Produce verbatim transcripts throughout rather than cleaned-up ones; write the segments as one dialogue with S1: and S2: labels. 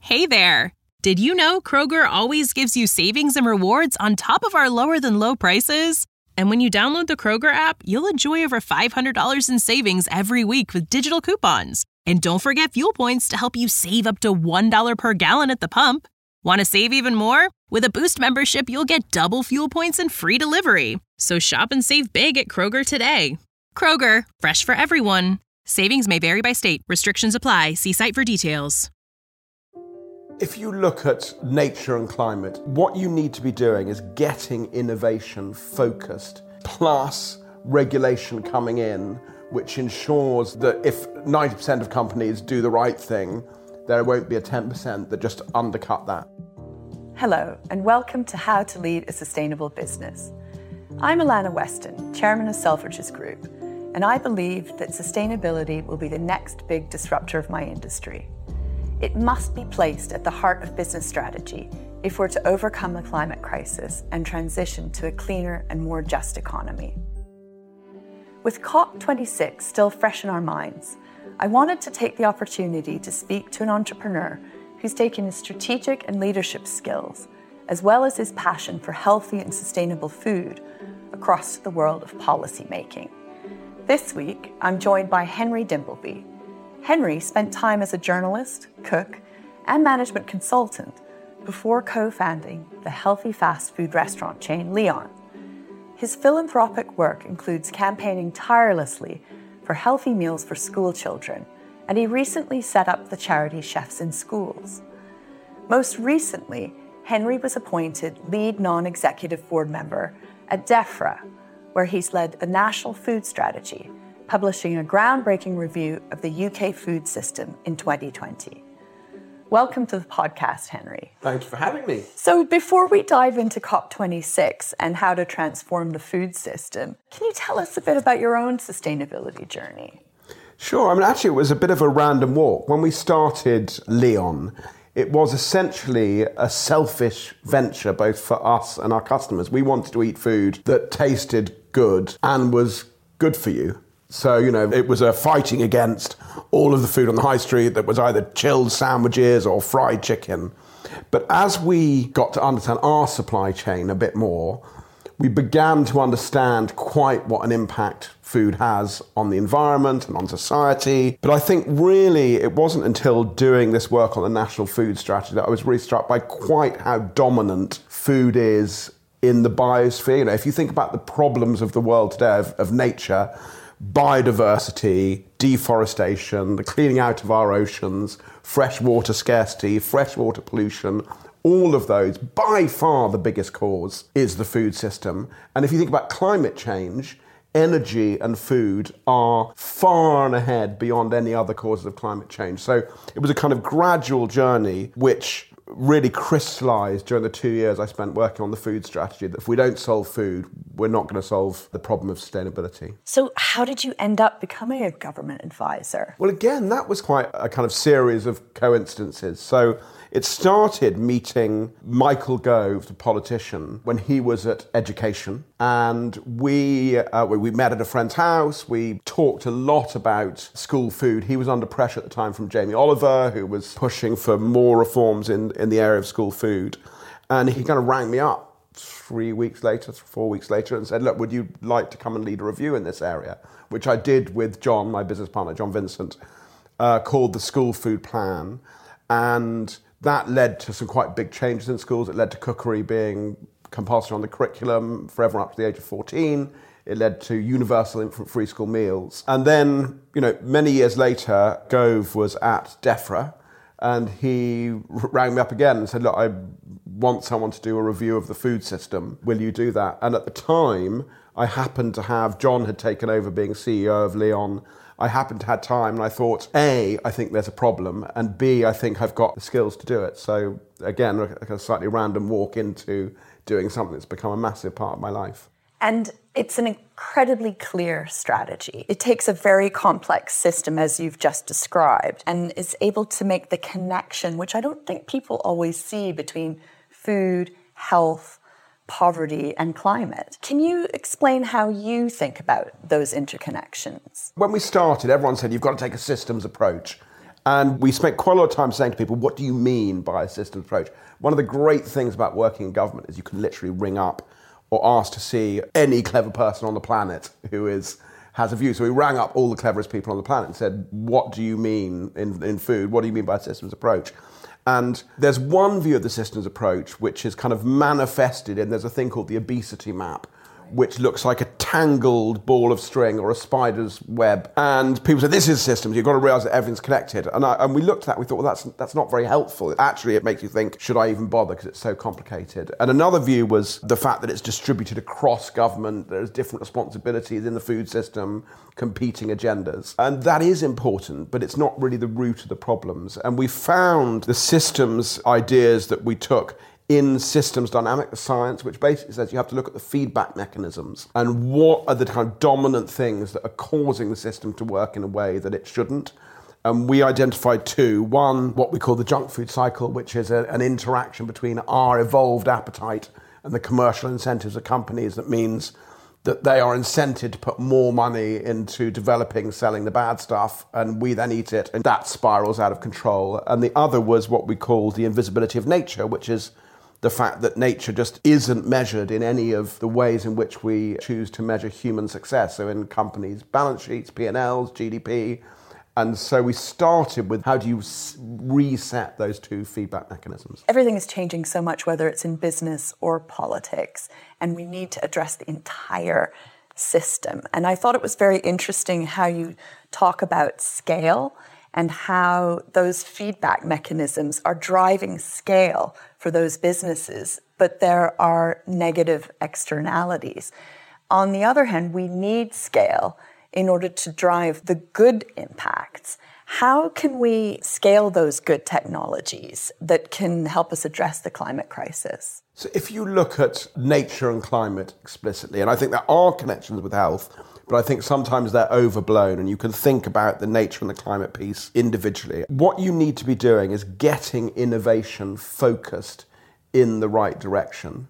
S1: Hey there! Did you know Kroger always gives you savings and rewards on top of our lower-than-low prices? And when you download the Kroger app, you'll enjoy over five hundred dollars in savings every week with digital coupons. And don't forget fuel points to help you save up to one dollar per gallon at the pump. Want to save even more? With a Boost membership, you'll get double fuel points and free delivery. So shop and save big at Kroger today. Kroger, fresh for everyone. Savings may vary by state. Restrictions apply. See site for details.
S2: If you look at nature and climate, what you need to be doing is getting innovation focused, plus regulation coming in, which ensures that if ninety percent of companies do the right thing, there won't be a ten percent that just undercut that.
S3: Hello, and welcome to How to Lead a Sustainable Business. I'm Alana Weston, Chairman of Selfridges Group, and I believe that sustainability will be the next big disruptor of my industry. It must be placed at the heart of business strategy if we're to overcome the climate crisis and transition to a cleaner and more just economy. With COP twenty-six still fresh in our minds, I wanted to take the opportunity to speak to an entrepreneur who's taken his strategic and leadership skills, as well as his passion for healthy and sustainable food, across the world of policy making. This week, I'm joined by Henry Dimbleby. Henry spent time as a journalist, cook, and management consultant before co-founding the healthy fast food restaurant chain Leon. His philanthropic work includes campaigning tirelessly for healthy meals for school children, and he recently set up the charity Chefs in Schools. Most recently, Henry was appointed lead non-executive board member at DEFRA, where he's led the national food strategy, publishing a groundbreaking review of the U K food system in twenty twenty. Welcome to the podcast, Henry.
S2: Thank you for having me.
S3: So before we dive into COP twenty-six and how to transform the food system, can you tell us a bit about your own sustainability journey?
S2: Sure. I mean, actually, it was a bit of a random walk. When we started Leon, it was essentially a selfish venture, both for us and our customers. We wanted to eat food that tasted good and was good for you. So, you know, it was a fighting against all of the food on the high street that was either chilled sandwiches or fried chicken. But as we got to understand our supply chain a bit more, we began to understand quite what an impact food has on the environment and on society. But I think really it wasn't until doing this work on the National Food Strategy that I was really struck by quite how dominant food is in the biosphere. You know, if you think about the problems of the world today, of, of nature, biodiversity, deforestation, the cleaning out of our oceans, freshwater scarcity, freshwater pollution, all of those, by far the biggest cause is the food system. And if you think about climate change, energy and food are far and ahead beyond any other causes of climate change. So it was a kind of gradual journey which really crystallized during the two years I spent working on the food strategy, that if we don't solve food, we're not going to solve the problem of sustainability.
S3: So how did you end up becoming a government advisor?
S2: Well, again, that was quite a kind of series of coincidences. So it started meeting Michael Gove, the politician, when he was at Education. And we, uh, we met at a friend's house. We talked a lot about school food. He was under pressure at the time from Jamie Oliver, who was pushing for more reforms in, in the area of school food. And he kind of rang me up three weeks later, four weeks later, and said, look, would you like to come and lead a review in this area? Which I did with John, my business partner, John Vincent, uh, called the School Food Plan. And that led to some quite big changes in schools. It led to cookery being compulsory on the curriculum for everyone up to the age of fourteen. It led to universal infant free school meals. And then, you know, many years later, Gove was at DEFRA, and he rang me up again and said, look, I want someone to do a review of the food system. Will you do that? And at the time, I happened to have, John had taken over being C E O of Leon. I happened to have time, and I thought, A, I think there's a problem, and B, I think I've got the skills to do it. So again, a slightly random walk into doing something that's become a massive part of my life.
S3: And it's an incredibly clear strategy. It takes a very complex system, as you've just described, and is able to make the connection, which I don't think people always see, between food, health, poverty and climate. Can you explain how you think about those interconnections?
S2: When we started, everyone said you've got to take a systems approach. And we spent quite a lot of time saying to people, what do you mean by a systems approach? One of the great things about working in government is you can literally ring up or ask to see any clever person on the planet who is has a view. So we rang up all the cleverest people on the planet and said, what do you mean in, in food? What do you mean by a systems approach? And there's one view of the systems approach which is kind of manifested in, there's a thing called the obesity map, which looks like a tangled ball of string or a spider's web. And people say, this is systems, you've got to realise that everything's connected. And, I, and we looked at that, we thought, well, that's that's not very helpful. Actually, it makes you think, should I even bother, because it's so complicated. And another view was the fact that it's distributed across government, there's different responsibilities in the food system, competing agendas. And that is important, but it's not really the root of the problems. And we found the systems ideas that we took in systems dynamic science, which basically says you have to look at the feedback mechanisms and what are the kind of dominant things that are causing the system to work in a way that it shouldn't. And we identified two. One, what we call the junk food cycle, which is a, an interaction between our evolved appetite and the commercial incentives of companies. That means that they are incented to put more money into developing, selling the bad stuff, and we then eat it, and that spirals out of control. And the other was what we call the invisibility of nature, which is the fact that nature just isn't measured in any of the ways in which we choose to measure human success. So in companies' balance sheets, P and L's, G D P. And so we started with how do you reset those two feedback mechanisms?
S3: Everything is changing so much, whether it's in business or politics, and we need to address the entire system. And I thought it was very interesting how you talk about scale and how those feedback mechanisms are driving scale for those businesses, but there are negative externalities. On the other hand, we need scale in order to drive the good impacts. How can we scale those good technologies that can help us address the climate crisis?
S2: So if you look at nature and climate explicitly, and I think there are connections with health, but I think sometimes they're overblown, and you can think about the nature and the climate piece individually. What you need to be doing is getting innovation focused in the right direction.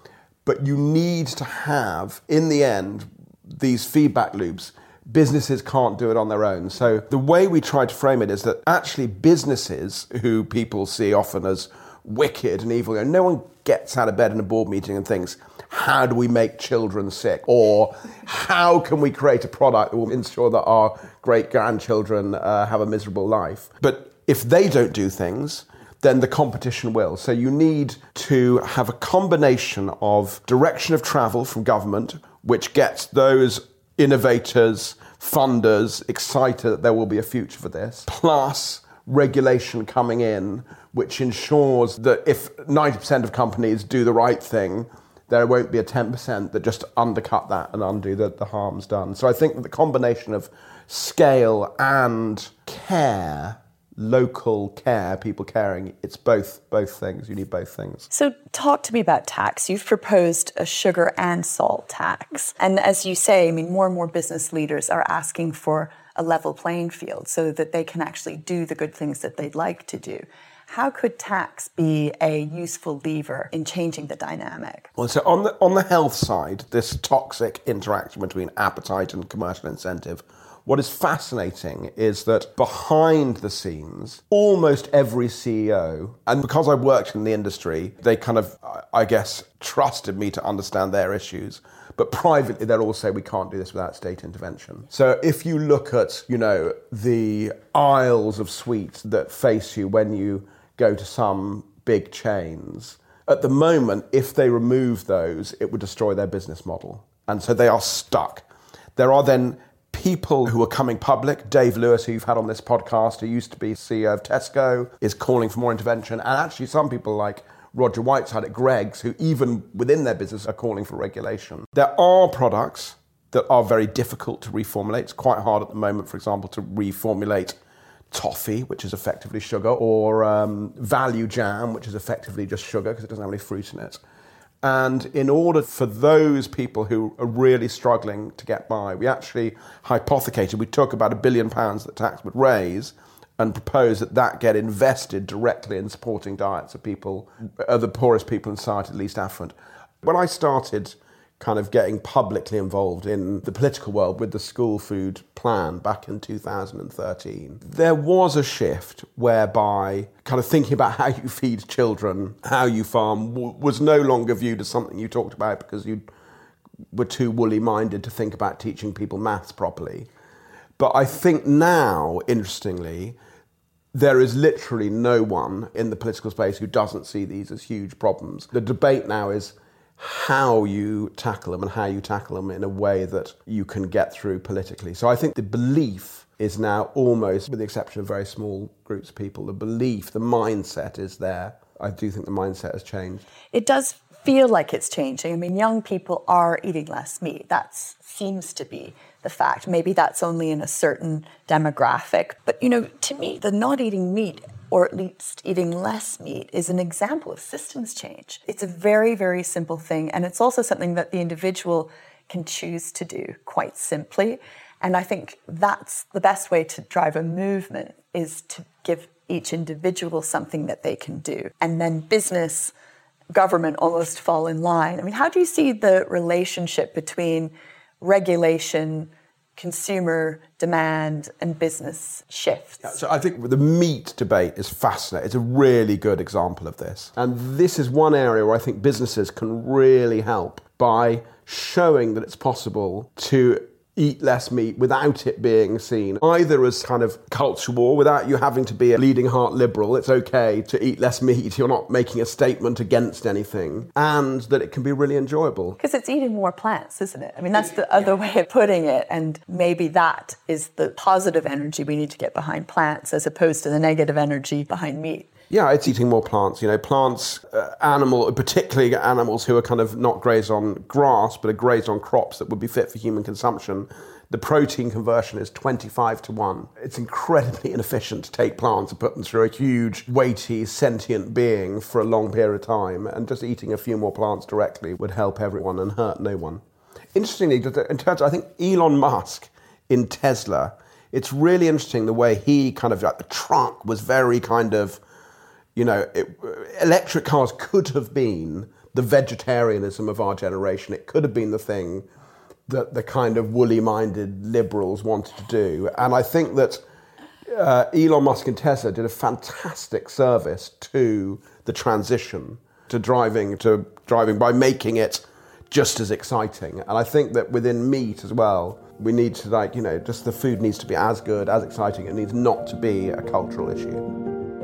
S2: But you need to have, in the end, these feedback loops. Businesses can't do it on their own. So the way we try to frame it is that actually businesses, who people see often as wicked and evil, and no one gets out of bed in a board meeting and thinks, how do we make children sick? Or how can we create a product that will ensure that our great-grandchildren uh, have a miserable life? But if they don't do things, then the competition will. So you need to have a combination of direction of travel from government, which gets those innovators, funders excited that there will be a future for this, plus regulation coming in, which ensures that if ninety percent of companies do the right thing, there won't be a ten percent that just undercut that and undo the, the harms done. So I think that the combination of scale and care, local care, people caring, it's both both things. You need both things.
S3: So talk to me about tax. You've proposed a sugar and salt tax. And as you say, I mean, more and more business leaders are asking for a level playing field so that they can actually do the good things that they'd like to do. How could tax be a useful lever in changing the dynamic?
S2: Well, so on the on the health side, this toxic interaction between appetite and commercial incentive, what is fascinating is that behind the scenes, almost every C E O, and because I worked in the industry, they kind of, I guess, trusted me to understand their issues. But privately, they'll all say, we can't do this without state intervention. So if you look at, you know, the aisles of sweets that face you when you go to some big chains, at the moment, if they remove those, it would destroy their business model. And so they are stuck. There are then people who are coming public. Dave Lewis, who you've had on this podcast, who used to be C E O of Tesco, is calling for more intervention. And actually some people like Roger Whiteside at Greggs, who even within their business are calling for regulation. There are products that are very difficult to reformulate. It's quite hard at the moment, for example, to reformulate toffee, which is effectively sugar, or um, value jam, which is effectively just sugar because it doesn't have any fruit in it. And in order for those people who are really struggling to get by, we actually hypothecated, we took about a billion pounds that tax would raise and proposed that that get invested directly in supporting diets of people, of the poorest people in society, least affluent. When I started kind of getting publicly involved in the political world with the school food plan back in two thousand thirteen, there was a shift whereby kind of thinking about how you feed children, how you farm, w- was no longer viewed as something you talked about because you were too woolly-minded to think about teaching people maths properly. But I think now, interestingly, there is literally no one in the political space who doesn't see these as huge problems. The debate now is how you tackle them and how you tackle them in a way that you can get through politically. So I think the belief is now almost, with the exception of very small groups of people, the belief, the mindset is there. I do think the mindset has changed.
S3: It does feel like it's changing. I mean, young people are eating less meat. That seems to be the fact. Maybe that's only in a certain demographic. But, you know, to me, the not eating meat, or at least eating less meat, is an example of systems change. It's a very, very simple thing. And it's also something that the individual can choose to do quite simply. And I think that's the best way to drive a movement, is to give each individual something that they can do. And then business, government almost fall in line. I mean, how do you see the relationship between regulation, consumer demand, and business shifts?
S2: Yeah, so I think the meat debate is fascinating. It's a really good example of this. And this is one area where I think businesses can really help by showing that it's possible to eat less meat without it being seen either as kind of culture war, without you having to be a bleeding heart liberal. It's okay to eat less meat. You're not making a statement against anything, and that it can be really enjoyable.
S3: Because it's eating more plants, isn't it? I mean, that's the other way of putting it. And maybe that is the positive energy we need to get behind plants as opposed to the negative energy behind meat.
S2: Yeah, it's eating more plants. You know, plants, uh, animal, particularly animals who are kind of not graze on grass, but are graze on crops that would be fit for human consumption. The protein conversion is twenty-five to one. It's incredibly inefficient to take plants and put them through a huge, weighty, sentient being for a long period of time. And just eating a few more plants directly would help everyone and hurt no one. Interestingly, in terms of, I think Elon Musk in Tesla, it's really interesting the way he kind of, like, the truck was very kind of, you know, it, electric cars could have been the vegetarianism of our generation. It could have been the thing that the kind of woolly-minded liberals wanted to do. And I think that uh, Elon Musk and Tesla did a fantastic service to the transition to driving to driving by making it just as exciting. And I think that within meat as well, we need to, like, you know, just the food needs to be as good, as exciting. It needs not to be a cultural issue.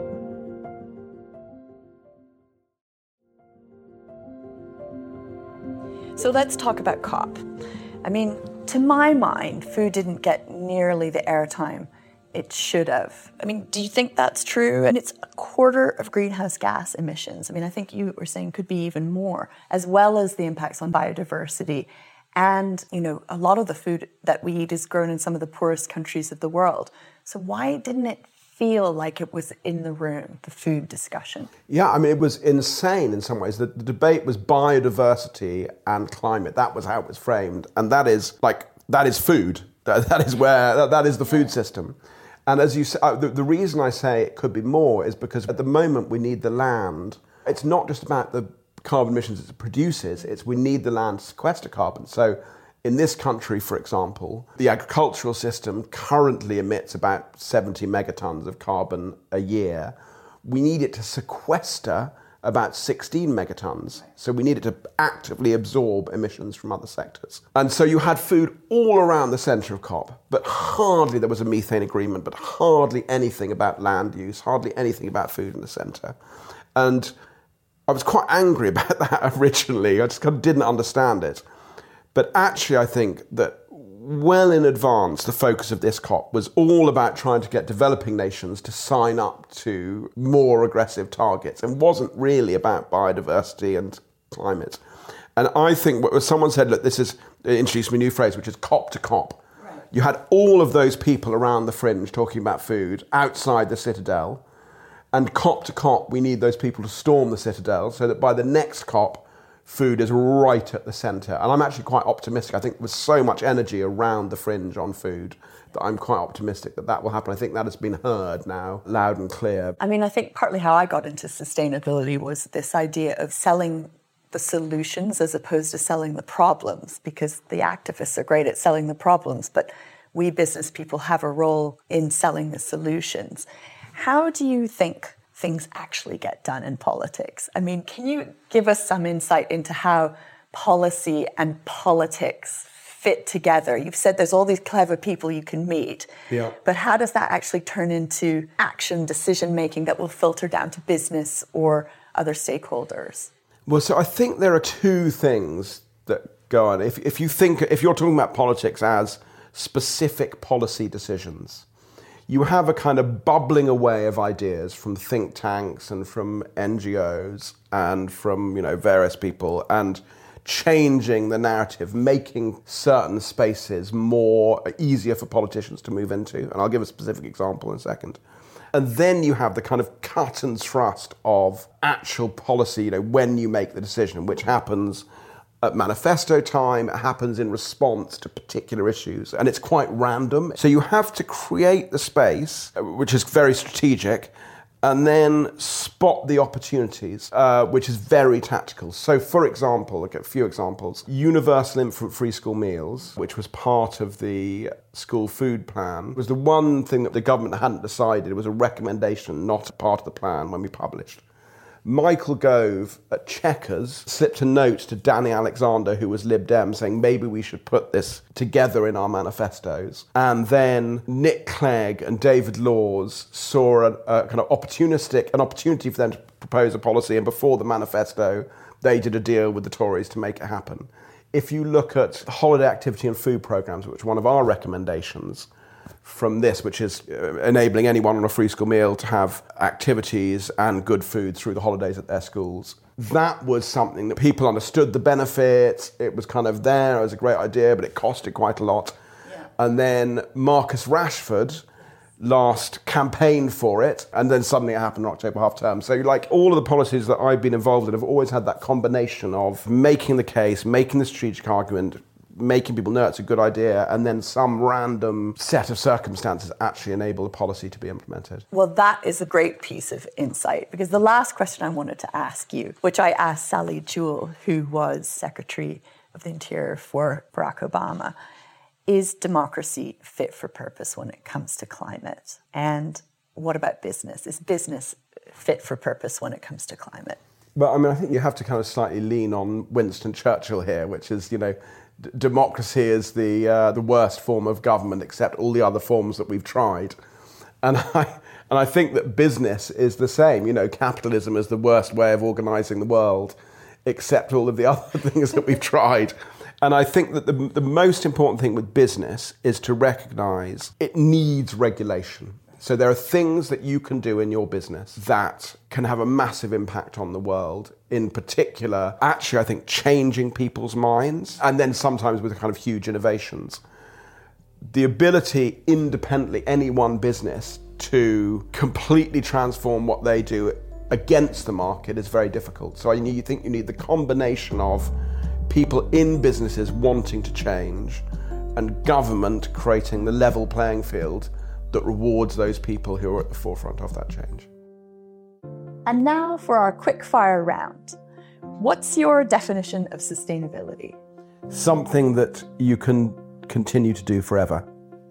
S3: So let's talk about COP. I mean, to my mind, food didn't get nearly the airtime it should have. I mean, do you think that's true? And it's a quarter of greenhouse gas emissions. I mean, I think you were saying could be even more, as well as the impacts on biodiversity. And, you know, a lot of the food that we eat is grown in some of the poorest countries of the world. So why didn't it feel like it was in the room, the food discussion?
S2: Yeah, I mean, it was insane in some ways. The, the debate was biodiversity and climate. That was how it was framed. And that is, like, that is food. That, that is where, that, that is the food system. And as you say, uh, the, the reason I say it could be more is because at the moment we need the land. It's not just about the carbon emissions it produces, it's we need the land to sequester carbon. So in this country, for example, the agricultural system currently emits about seventy megatons of carbon a year. We need it to sequester about sixteen megatons. So we need it to actively absorb emissions from other sectors. And so you had food all around the centre of COP, but hardly there was a methane agreement, but hardly anything about land use, hardly anything about food in the centre. And I was quite angry about that originally. I just kind of didn't understand it. But actually, I think that well in advance, the focus of this COP was all about trying to get developing nations to sign up to more aggressive targets and wasn't really about biodiversity and climate. And I think what someone said, look, this is, introduced me a new phrase, which is COP to COP. Right. You had all of those people around the fringe talking about food outside the Citadel. And COP to COP, we need those people to storm the Citadel so that by the next COP, food is right at the centre. And I'm actually quite optimistic. I think there's so much energy around the fringe on food that I'm quite optimistic that that will happen. I think that has been heard now, loud and clear.
S3: I mean, I think partly how I got into sustainability was this idea of selling the solutions as opposed to selling the problems, because the activists are great at selling the problems, but we business people have a role in selling the solutions. How do you think things actually get done in politics? I mean, can you give us some insight into how policy and politics fit together? You've said there's all these clever people you can meet,
S2: yeah.
S3: but how does that actually turn into action, decision-making that will filter down to business or other stakeholders?
S2: Well, so I think there are two things that go on. If, if you think, if you're talking about politics as specific policy decisions, you have a kind of bubbling away of ideas from think tanks and from N G Os and from, you know, various people, and changing the narrative, making certain spaces more easier for politicians to move into. And I'll give a specific example in a second. And then you have the kind of cut and thrust of actual policy, you know, when you make the decision, which happens at manifesto time, it happens in response to particular issues, and it's quite random. So you have to create the space, which is very strategic, and then spot the opportunities, uh, which is very tactical. So, for example, look at a few examples. Universal infant free school meals, which was part of the school food plan, was the one thing that the government hadn't decided. It was a recommendation, not a part of the plan when we published. Michael Gove at Chequers slipped a note to Danny Alexander, who was Lib Dem, saying maybe we should put this together in our manifestos. And then Nick Clegg and David Laws saw a, a kind of opportunistic, an opportunity for them to propose a policy, and before the manifesto, they did a deal with the Tories to make it happen. If you look at holiday activity and food programmes, which is one of our recommendations from this, which is enabling anyone on a free school meal to have activities and good food through the holidays at their schools. That was something that people understood the benefits. It was kind of there. It was a great idea, but it costed quite a lot. Yeah. And then Marcus Rashford last campaigned for it, and then suddenly it happened in October half term. So like all of the policies that I've been involved in have always had that combination of making the case, making the strategic argument, making people know it's a good idea, and then some random set of circumstances actually enable the policy to be implemented.
S3: Well, that is a great piece of insight, because the last question I wanted to ask you, which I asked Sally Jewell, who was Secretary of the Interior for Barack Obama, is democracy fit for purpose when it comes to climate? And what about business? Is business fit for purpose when it comes to climate?
S2: Well, I mean, I think you have to kind of slightly lean on Winston Churchill here, which is, you know, d- democracy is the uh, the worst form of government, except all the other forms that we've tried. And I and I think that business is the same. You know, capitalism is the worst way of organising the world, except all of the other things that we've tried. And I think that the, the most important thing with business is to recognise it needs regulation. So there are things that you can do in your business that can have a massive impact on the world. In particular, actually, I think changing people's minds, and then sometimes with kind of huge innovations. The ability, independently, any one business to completely transform what they do against the market is very difficult. So I you think you need the combination of people in businesses wanting to change and government creating the level playing field that rewards those people who are at the forefront of that change.
S3: And now for our quick fire round. What's your definition of sustainability?
S2: Something that you can continue to do forever.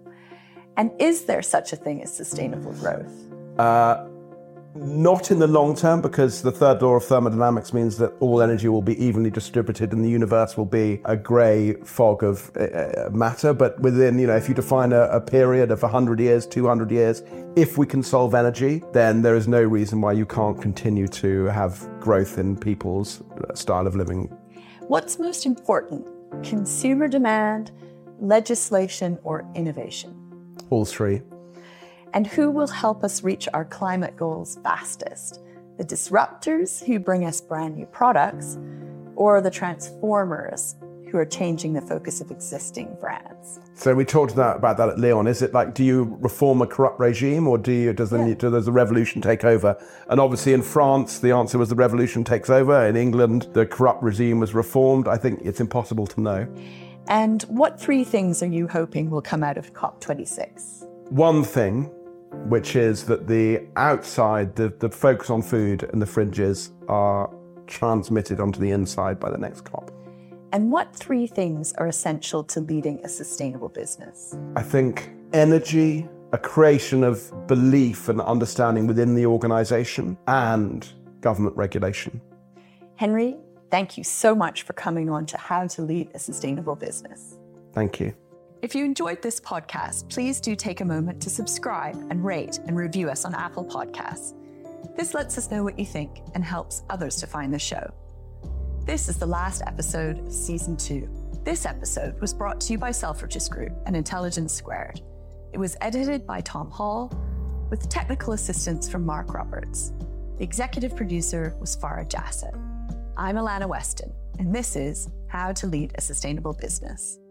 S3: And is there such a thing as sustainable growth?
S2: Uh, not in the long term, because the third law of thermodynamics means that all energy will be evenly distributed and the universe will be a grey fog of uh, matter. But within, you know, if you define a, a period of one hundred years, two hundred years, if we can solve energy, then there is no reason why you can't continue to have growth in people's style of living.
S3: What's most important, consumer demand, legislation, or innovation?
S2: All three.
S3: And who will help us reach our climate goals fastest? The disruptors who bring us brand new products, or the transformers who are changing the focus of existing brands?
S2: So we talked about that at Leon. Is it like, do you reform a corrupt regime, or do you, does the, yeah. does the revolution take over? And obviously in France, the answer was the revolution takes over. In England, the corrupt regime was reformed. I think it's impossible to know.
S3: And what three things are you hoping will come out of COP twenty-six?
S2: One thing, which is that the outside, the, the focus on food and the fringes are transmitted onto the inside by the next COP.
S3: And what three things are essential to leading a sustainable business?
S2: I think energy, a creation of belief and understanding within the organisation, and government regulation.
S3: Henry, thank you so much for coming on to How to Lead a Sustainable Business.
S2: Thank you.
S3: If you enjoyed this podcast, please do take a moment to subscribe and rate and review us on Apple Podcasts. This lets us know what you think and helps others to find the show. This is the last episode of season two. This episode was brought to you by Selfridges Group and Intelligence Squared. It was edited by Tom Hall with technical assistance from Mark Roberts. The executive producer was Farah Jassett. I'm Alana Weston, and this is How to Lead a Sustainable Business.